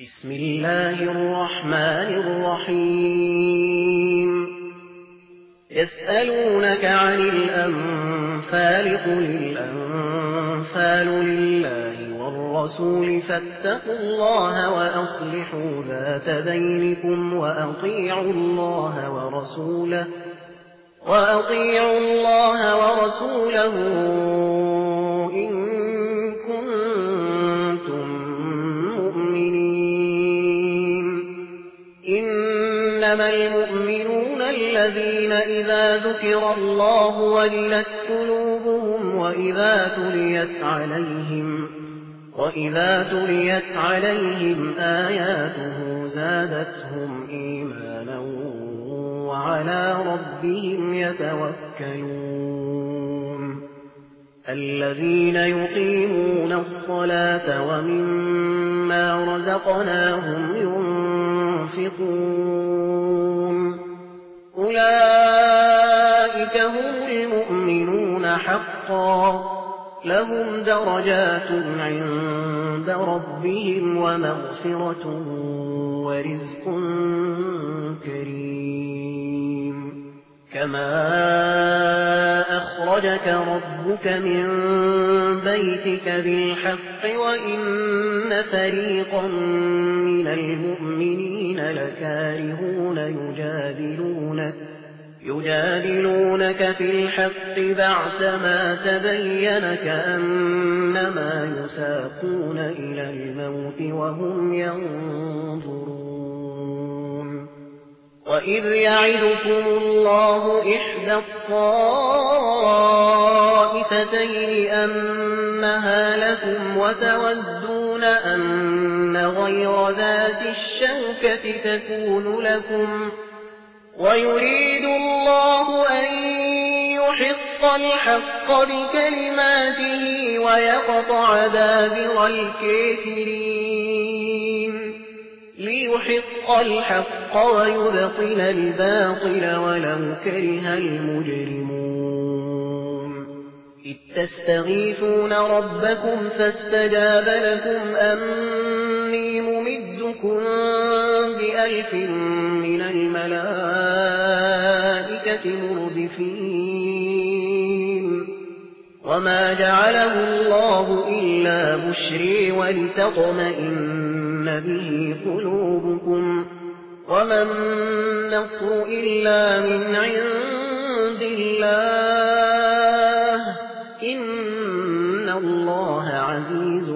بسم الله الرحمن الرحيم يسألونك عن الأنفال قل الأنفال لله والرسول فاتقوا الله وأصلحوا ذات بينكم وأطيعوا الله ورسوله إن كنتم مؤمنين إنما المؤمنون الذين إذا ذكر الله وجلت قلوبهم وإذا تليت عليهم آياته زادتهم إيمانا وعلى ربهم يتوكلون الذين يقيمون الصلاة ومما رزقناهم ينفقون أولئك هم المؤمنون حقا لهم درجات عند ربهم ومغفرة ورزق كريم كما أخرجك ربك من بيتك بالحق وإن فريقا من المؤمنين لكارهون يجادلونك في الحق بعدما تبين كأنما يساقون إلى الموت وهم ينظرون وإذ يعدكم الله إحدى الطائفتين أنها لكم وتودون أن غير ذات الشوكة تكون لكم ويريد الله أن يحق الحق بكلماته ويقطع دابر الكافرين ليحق الحق ويبطل الباطل ولو كره المجرمون إذ تستغيثون ربكم فاستجاب لكم أني ممدكم ب1000 من الملائكة مردفين وما جعله الله إلا بشري ولتطمئن به قلوبكم وما النصر إلا من عند الله إن الله عزيز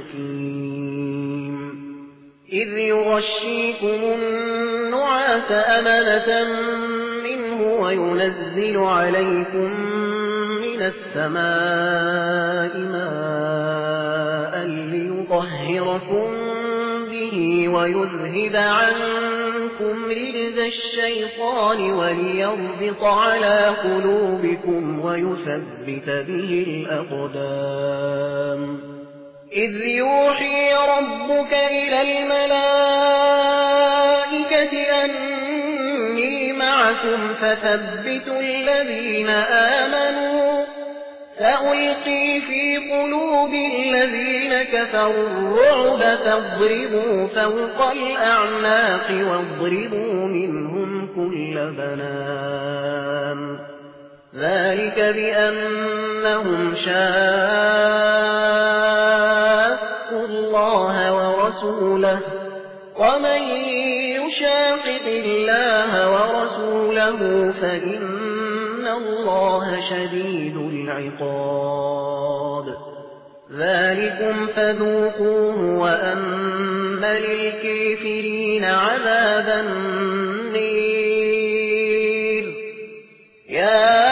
حكيم إذ يغشيكم النعاس أمنة منه وينزل عليكم من السماء ماء ليطهركم به ويذهب عنكم رجز الشيطان وليربط على قلوبكم ويثبت به الأقدام إذ يوحي ربك إلى الملائكة أني معكم فثبتوا الذين آمنوا سألقي في قلوب الذين كفروا الرعب فاضربوا فوق الأعناق واضربوا منهم كل بنان ذلك بأنهم شاقوا الله ورسوله ومن يشاقق الله ورسوله فإن الله شديد العقاب ذلكم فذوقوه وأن للكافرين عذاب النير يا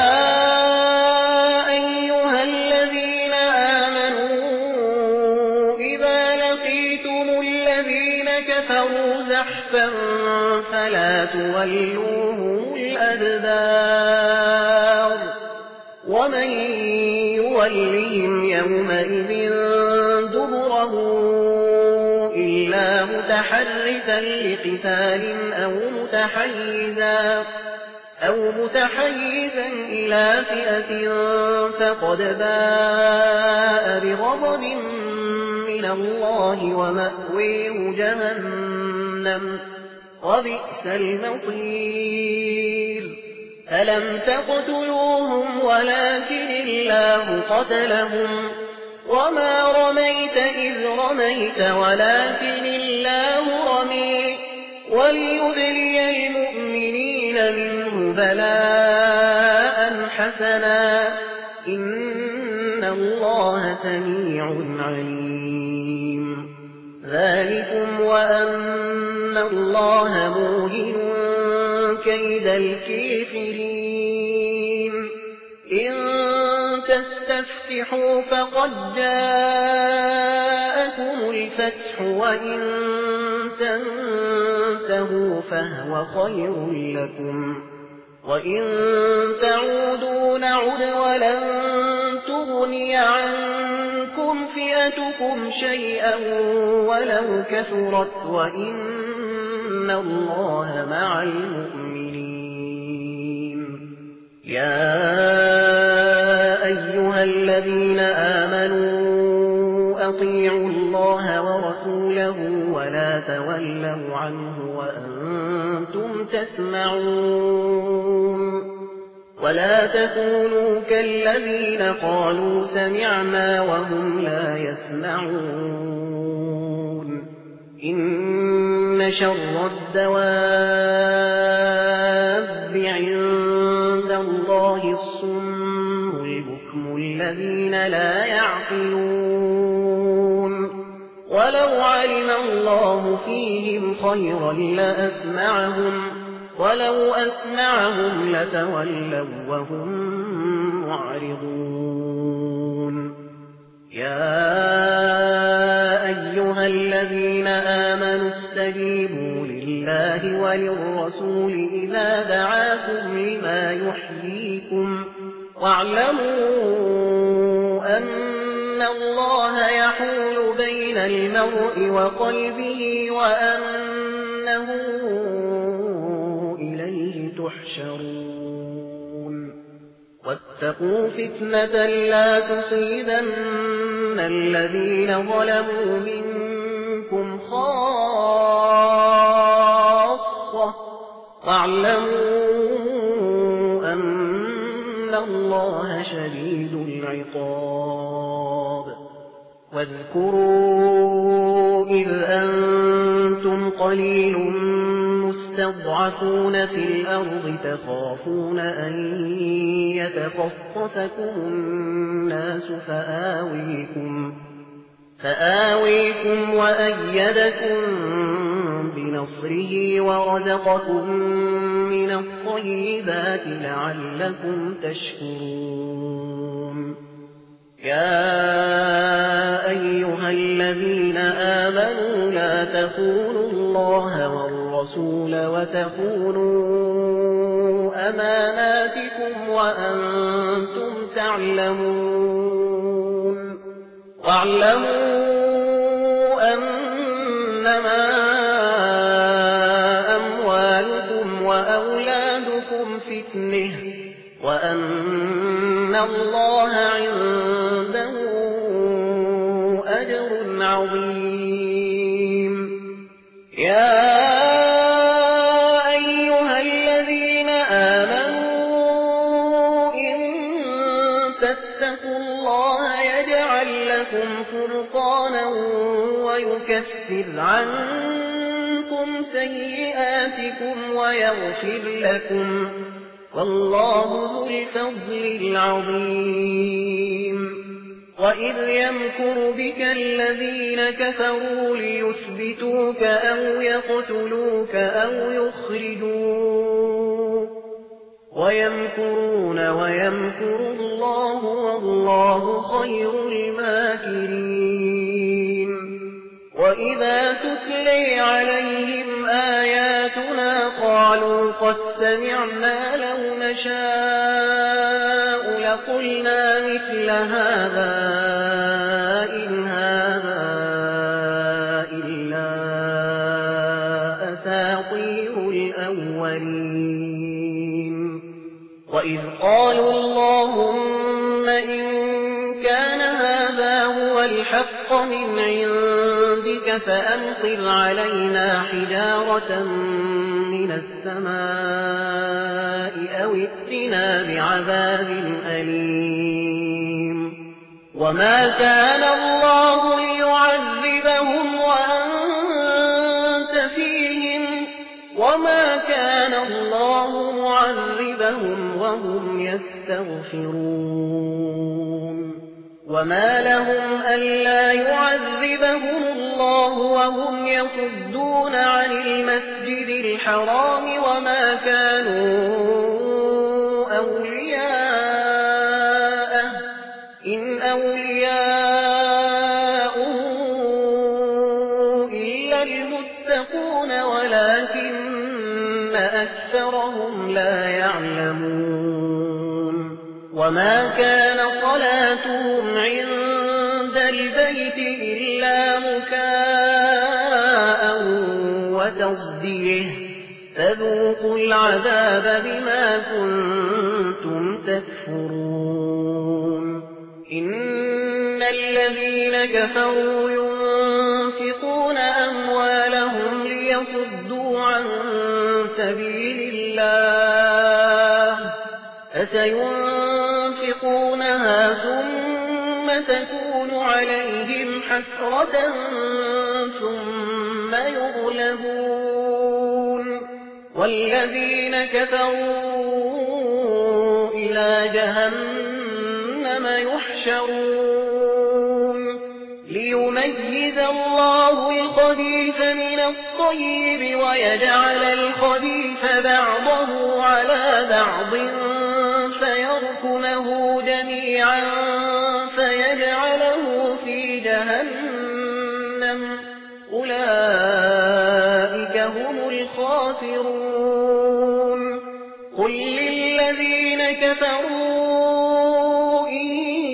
أيها الذين آمنوا إذا لقيتم الذين كفروا زحفا فلا تولوهم الأدبار ومن يولهم يومئذ دبره إلا متحرفا لقتال أو متحيزا إلى فئة فقد باء بغضب من من الله ومأويه جهنم وبئس المصير ألم تقتلوهم ولكن الله قتلهم وما رميت إذ رميت ولكن الله رمي وليبلي المؤمنين منه بلاء حسنا إن الله سميع عليم ذلكم وأن الله موهن كيد الكافرين إن تستفتحوا فقد جاءكم الفتح وإن تنتهوا فهو خير لكم وإن تعودوا نعد ولن تغني عنكم فئتكم شيئا ولو كثرت وإن الله مع المؤمنين يا أيها الذين آمنوا أطيعوا الله ورسوله ولا تولوا عنه وأنتم تسمعون ولا تكونوا كالذين قالوا سمعنا وهم لا يسمعون إن شر الدواب عند الله الصم البكم الذين لا يعقلون ولو علم الله فيهم خيرا لأسمعهم ولو أسمعهم لتولوا وهم معرضون يا أيها الذين آمنوا استجيبوا لله وللرسول إذا دعاكم لما يحييكم واعلموا أن الله يحول بين المرء وقلبه وأنه إليه تحشرون واتقوا فتنة لا تصيبن الذين ظلموا منكم خاصة واعلموا أن الله شديد العقاب واذكروا إذ أنتم قليل مستضعفون في الأرض تخافون أن يتخطفكم الناس فآويكم وأيدكم بنصره ورزقكم من الطيبات لعلكم تشكرون يا أيها الذين آمنوا لا تخونوا الله والرسول وتخونوا أماناتكم وأنتم تعلمون واعلموا أنما أموالكم وأولادكم فتنة وأن الله عنده أجر عظيم يا أيها الذين آمنوا إن تتقوا الله يجعل لكم فرقانا ويكفر عنكم سيئاتكم ويغفر لكم والله ذو الفضل العظيم وإذ يمكر بك الذين كفروا ليثبتوك أو يقتلوك أو يخرجوك ويمكرون ويمكر الله والله خير الماكرين وإذا تتلي عليهم آياتنا قالوا قد سمعنا لو نشاء لقلنا مثل هذا إن هذا إلا أساطير الأولين وإذ قالوا اللهم إن كان هذا هو الحق من عندك فأمطر علينا حجارة من السماء أو ائتنا بعذاب أليم وما كان الله ليعذبهم وأنت فيهم وما كان الله معذبهم وهم يستغفرون وما لهم ألا يعذبهم الله وهم يصدون عن المسجد الحرام وما كانوا أولياءه إن أولياؤه إلا المتقون ولكن أكثرهم لا يعلمون وما كان صلاتهم عند البيت إلا مكاء وتصديه فذوقوا العذاب بما كنتم تكفرون إن الذين كفروا ينفقون أموالهم ليصدوا عن سبيل الله فسينفقونها ثم تكون عليهم حسرة ثم يغلبون والذين كفروا إلى جهنم يحشرون ليميز الله الخبيث من الطيب ويجعل الخبيث بعضه على بعض فيركمه جميعا فيجعله في جهنم أولئك هم الخاسرون قل للذين كفروا إن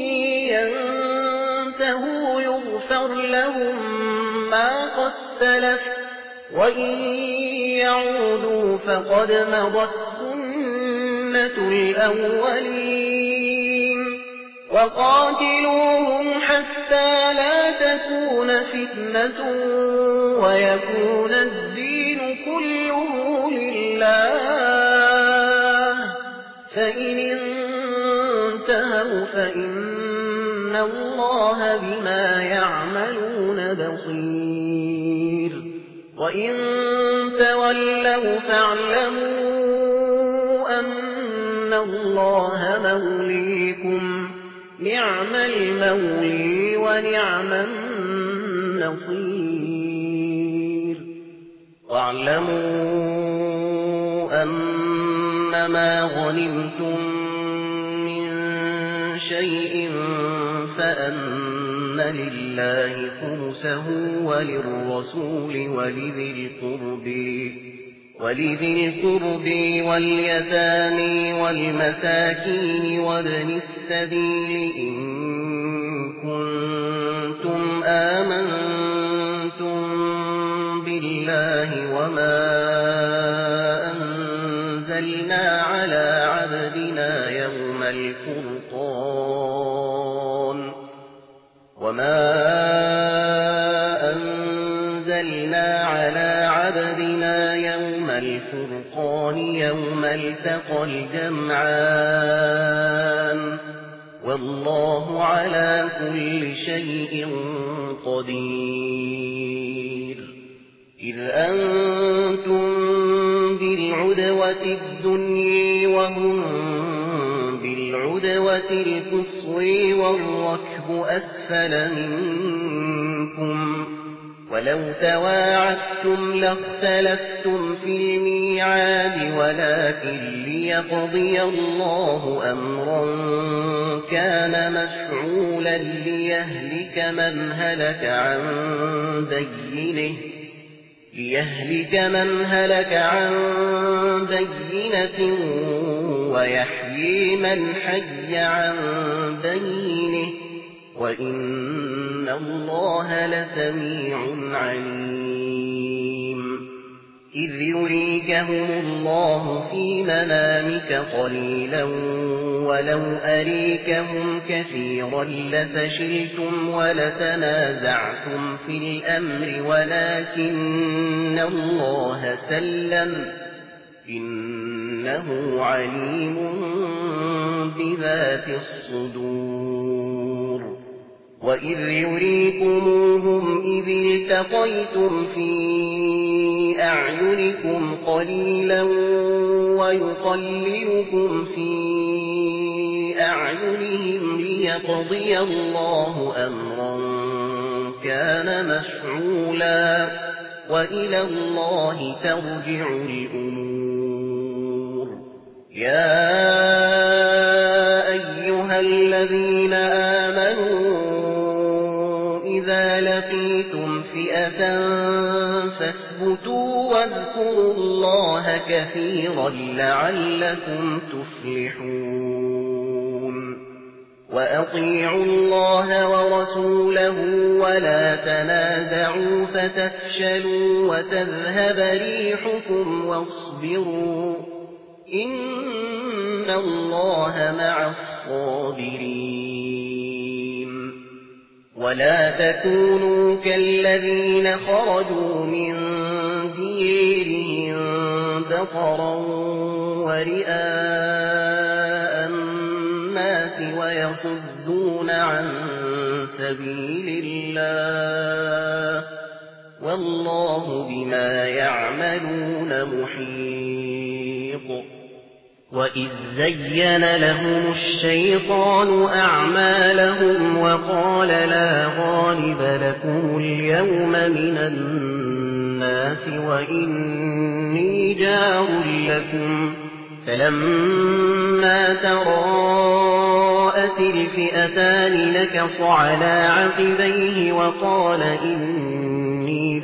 ينتهوا يغفر لهم ما قد سلف وإن يعودوا فقد مضت سنة الأولين وقاتلوهم حتى لا تكون فتنة ويكون الدين كله لله فإن انتهوا فإن الله بما يعملون بصير وإن تولوا فاعلموا أن الله موليكم نعم المولي ونعم النصير واعلموا أنما غنمتم من شيء فأن لله خمسه وللرسول ولذي القرب واليتامى والمساكين وابن السبيل إن كنتم آمنتم بالله وما أنزلنا على عبدنا يوم الفرقان يوم التقى الجمعان والله على كل شيء قدير إذ أنتم بالعدوة الدنيا وهم بالعدوة القصوى والركب أسفل منكم ولو تواعدتم لاختلفتم في الميعاد ولكن ليقضي الله أمرا كان مفعولا ليهلك من هلك عن بينة ويحيي من حي عن بينه وإن الله لسميع عليم إذ يريكهم الله في منامك قليلا ولو أريكهم كثيرا لفشلتم ولتنازعتم في الأمر ولكن الله سلم إنه عليم بذات الصدور وإذ يريكموهم إذ التقيتم في أعينكم قليلا ويقللكم في أعينهم ليقضي الله أمرا كان مفعولا وإلى الله ترجع الأمور يا أيها الذين آمنوا إذا لقيتم فئة فاثبتوا واذكروا الله كثيرا لعلكم تفلحون وأطيعوا الله ورسوله ولا تنازعوا فتفشلوا وتذهب ريحكم واصبروا إن الله مع الصابرين ولا تكونوا كالذين خرجوا من ديرهم بطرا ورئاء الناس ويصدون عن سبيل الله والله بما يعملون محيط وإذ زين لهم الشيطان أعمالهم وقال لا غالب لكم اليوم من الناس وإني جار لكم فلما تراءت الفئتان نكص على عقبيه وقال إني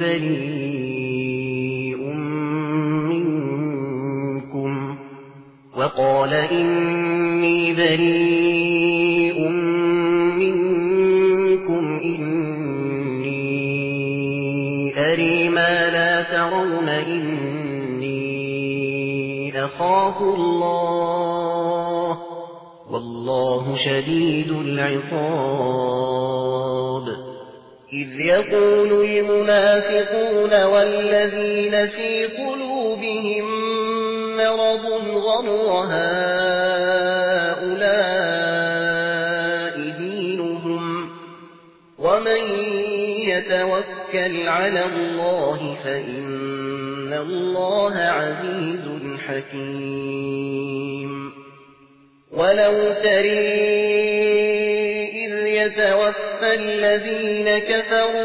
بريء منكم إني أري ما لا ترون إني أخاف الله والله شديد العقاب إذ يقول المنافقون والذين في قلوبهم مرض غر هؤلاء دينهم ومن يتوكل على الله فإن الله عزيز حكيم ولو ترى إذ يتوفى الذين كفروا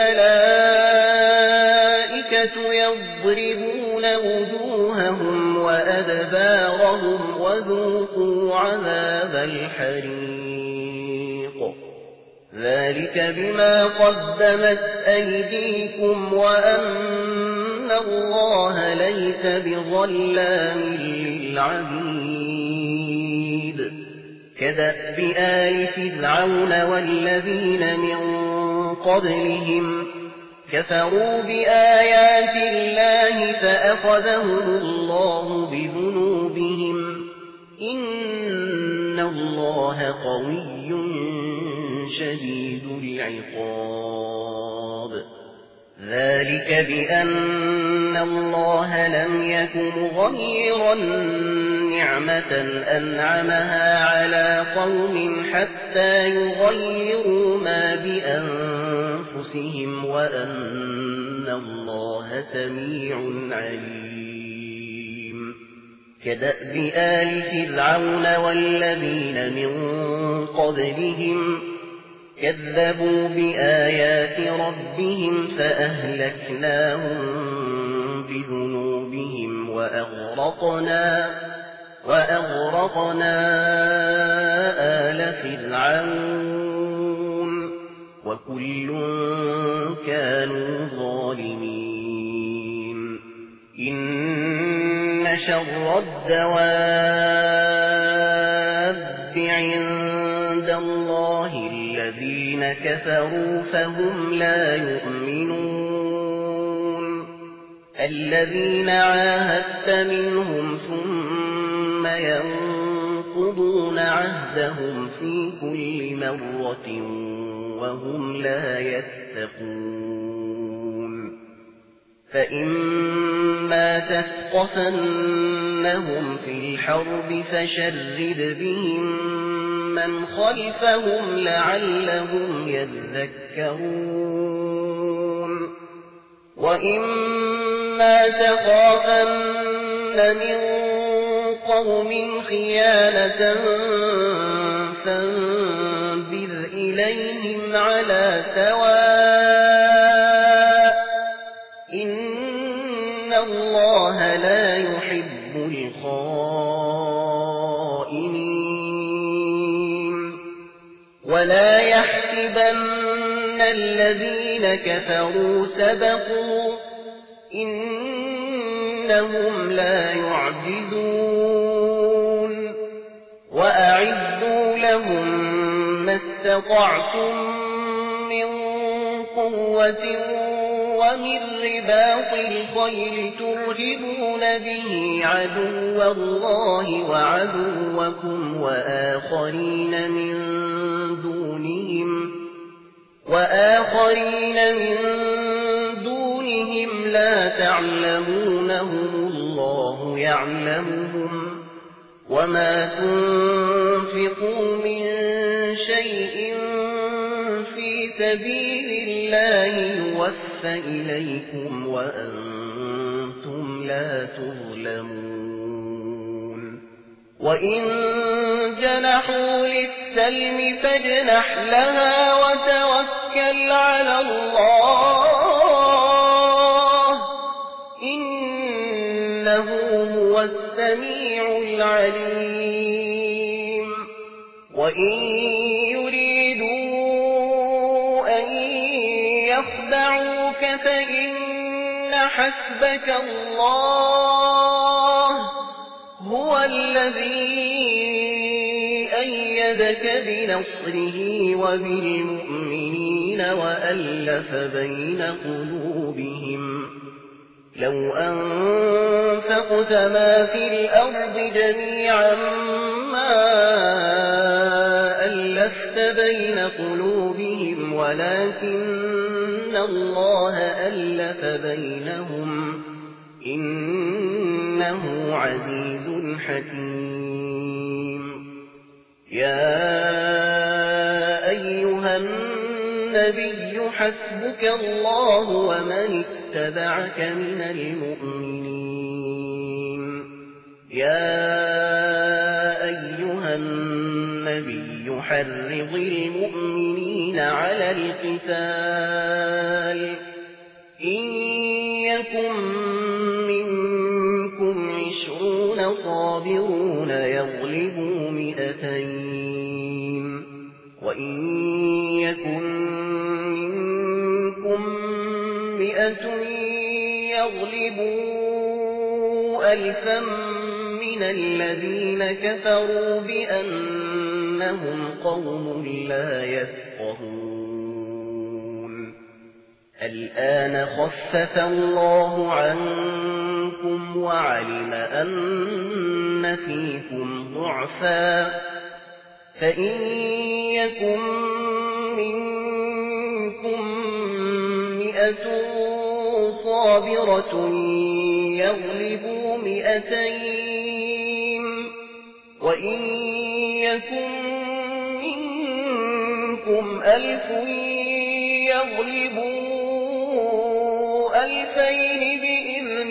الملائكة يضربون وجوههم وأدبارهم وذوقوا عذاب الحريق ذلك بما قدمت أيديكم وأن الله ليس بظلام للعبيد كدأب آل فرعون والذين من قبلهم كفروا بآيات الله فأخذهم الله بذنوبهم إن الله قوي شديد العقاب ذلك بأن الله لم يكن مغيرا نعمة أنعمها على قوم حتى يغيروا ما بأنفسهم وأن الله سميع عليم كدأب آل فرعون والذين من قبلهم كذبوا بآيات ربهم فأهلكناهم بذنوبهم وأغرقنا آل فرعون وكل كانوا ظالمين إن شر الدواب عند الله الذين كفروا فهم لا يؤمنون الذين عاهدت منهم ثم ينقضون عهدهم في كل مرة وهم لا يتقون فإما تثقفنهم في الحرب فشرد بهم من خلفهم لعلهم يذكرون وإما تخافن من قوم خيانة فانبذ إليهم على سواء إن الله لا يحب الخائنين ولا يحسبن الذين كفروا سبقوا إنهم لا يعجزون وأعدوا لهم ما استطعتم من قوة ومن رباط الخيل ترهبون به عدو الله وعدوكم وآخرين من دونهم لا تعلمونهم الله يعلمهم وما تنفقوا من شيء في سبيل الله يوفى إليكم وأنتم لا تظلمون وإن جنحوا للسلم فاجنح لها وتوكل على الله إنه هو السميع العليم وإن يريدوا أن يخدعوك فإن حسبك الله هو الذي أيدك بنصره وبالمؤمنين وألف بين قلوبهم لو أنفقت ما في الأرض جميعا ما ألفت بين قلوبهم ولكن الله ألف بينهم إنه عزيز حكيم يا أيها النبي حسبك الله ومن اتبعك من المؤمنين يا أيها النبي حرض المؤمنين على القتال إن يكن منكم 20 صابرون يغلبوا 200 وإن يكن منكم 100 يغلبوا 1000 من الذين كفروا بأنهم قوم لا يفقهون الآن خفف الله عنكم وعلم أن فيكم ضعفا فإن يكن منكم 100 صابرة يغلبوا 200 وإن يكن منكم 1000 يغلبوا 2000 بإذن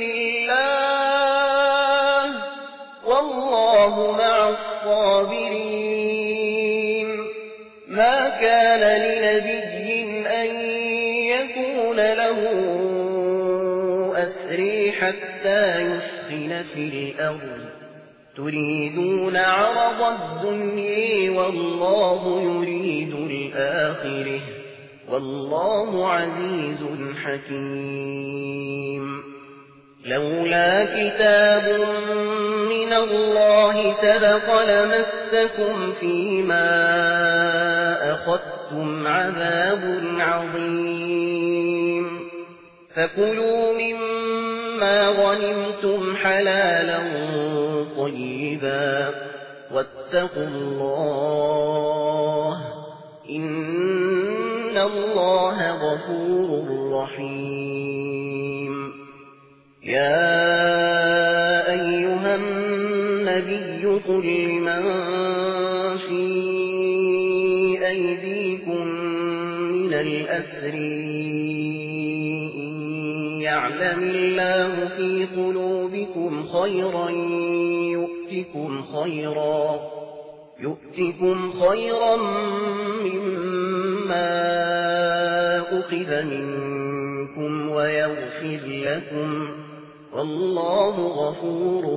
الله والله مع الصابرين ما كان لنبي أن يكون له أسري حتى يثخن في الأرض تريدون عرض الدنيا والله يريد الآخرة والله عزيز حكيم لولا كتاب من الله سبق لمسكم فيما أخذتم عذاب عظيم فكلوا مما مما غنمتم حلالا طيبا واتقوا الله إن الله غفور رحيم. يا أيها النبي قل لمن في أيديكم من الأسر إن يعلم الله في قلوبكم خيرا يؤتكم خيرا مما أخذ منكم ويغفر لكم والله غفور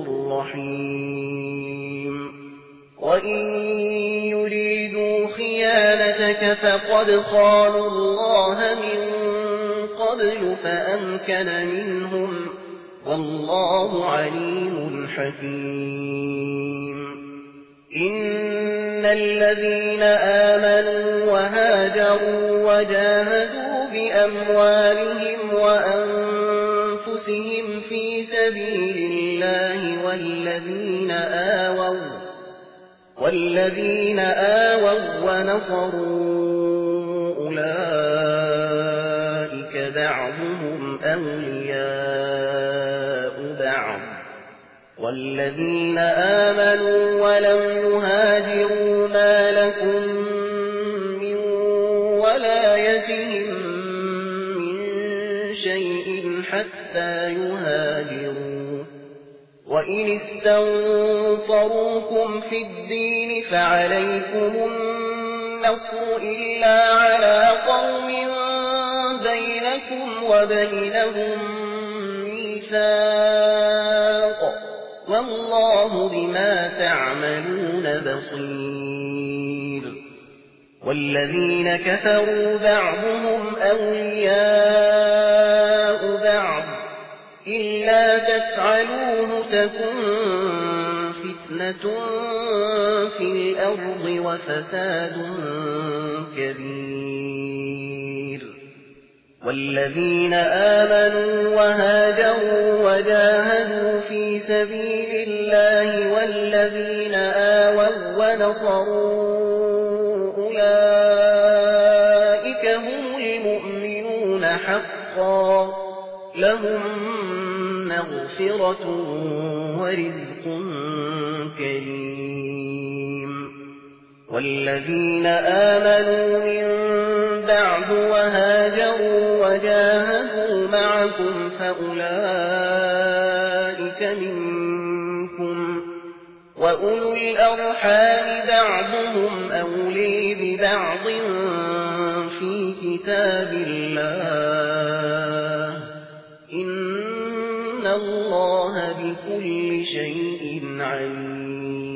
رحيم. وإن يريدوا خيانتك فقد خانوا الله من قبل فأمكن منهم والله عليم حكيم. إن الذين آمنوا وهاجروا وجاهدوا بأموالهم وأنفسهم في سبيل الله والذين آووا ونصروا أولئك بعضهم أولياء بعض والذين آمنوا ولم يهاجروا ما لكم من ولايتهم من شيء حتى يهاجروا. وإن استنصروكم في الدين فعليكم النصر إلا على قوم بينكم وبينهم ميثاق والله بما تعملون بصير. والذين كفروا بعضهم أولياء بعض إلا تفعلوه تكن فتنة في الأرض وفساد كبير. والذين آمنوا وهاجروا وجاهدوا في سبيل الله والذين آووا ونصروا أولئك هم المؤمنون حقا لهم مغفرة ورزق كريم. والذين آمنوا من بعد وهاجروا وجاهدوا معكم فأولئك منكم وأولو الأرحام بعضهم أولي ببعض في كتاب الله إن الله بكل شيء عليم.